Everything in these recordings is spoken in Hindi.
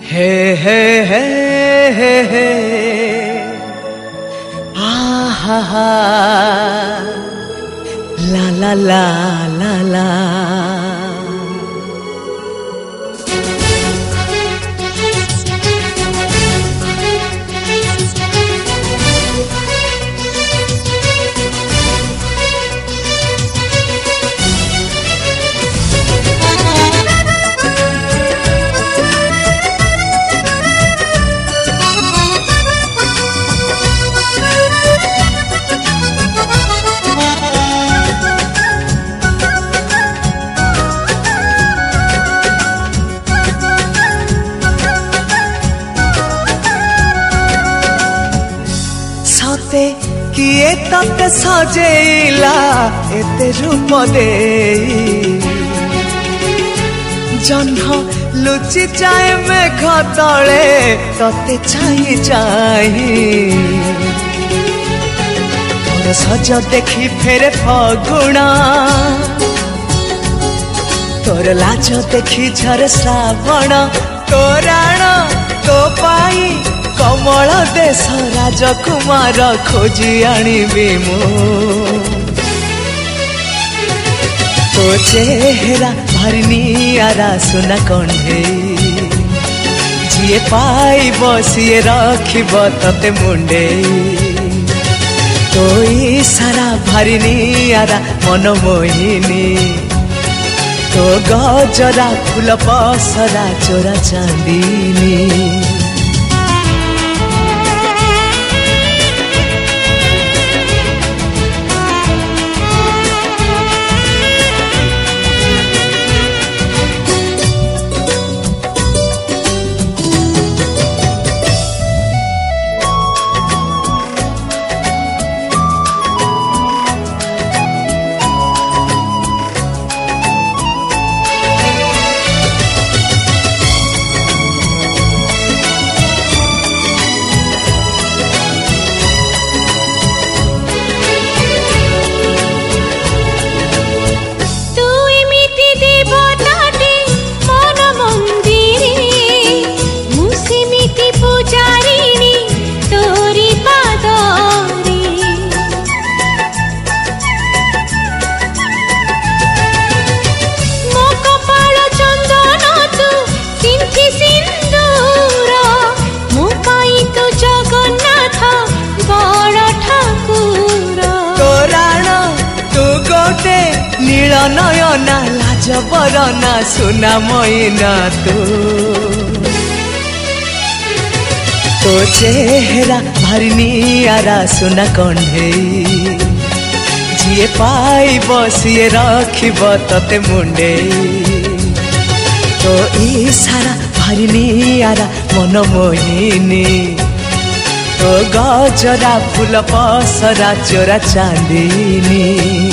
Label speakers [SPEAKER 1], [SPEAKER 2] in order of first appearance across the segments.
[SPEAKER 1] हे हे हे हे हे हा हा ला ला ला ला ला। किए तते सजेला एते रूप दे जह्न लुचि जाए मेघ तले तते चाही चाही तोर सज देखी फेरे फगुणा तोर लाज देखी झरे श्रावण तोराण तो पाई कमल देश राजकुमार खोजी आनिबी मु तो चेहरा भारी नियारा सुना कंढे जिए पाइब सीए रखिब तते मुंडे तो इशारा भारी नियारा मन मोहिनी तो गजरा फूल पसरा चोरा चांदीनी नील नयना लाज बरना सुना मैना तो चेहरा भारी नियारा सुना कंढे जिए पाइब सीए रखिब तते मुंडे तो इशारा भारी नियारा मन मोहिनी तो गजरा फूल पसरा चोरा चांदीनी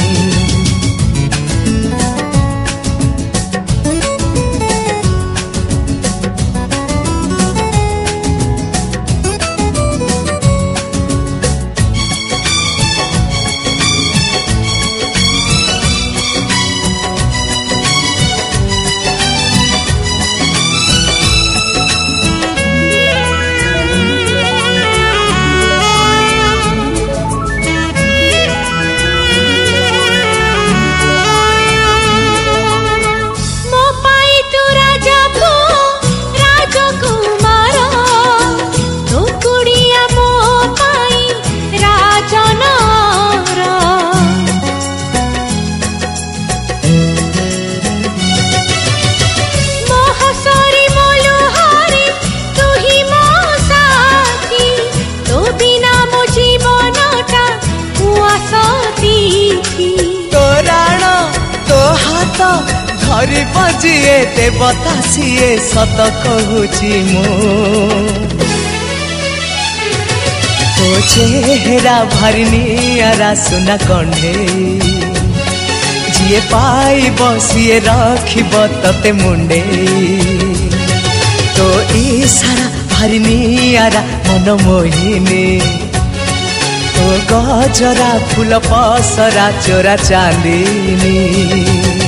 [SPEAKER 1] धरी बजिए देवता सीए सत कहूची मु तो चेहरा भारी नियारा सुना कंढे जिए पाइब सीए रखिब तते मुंडे तो इशारा भारी नियारा मन मोहिनी तो गजरा फूल पसरा चोरा चांदीनी।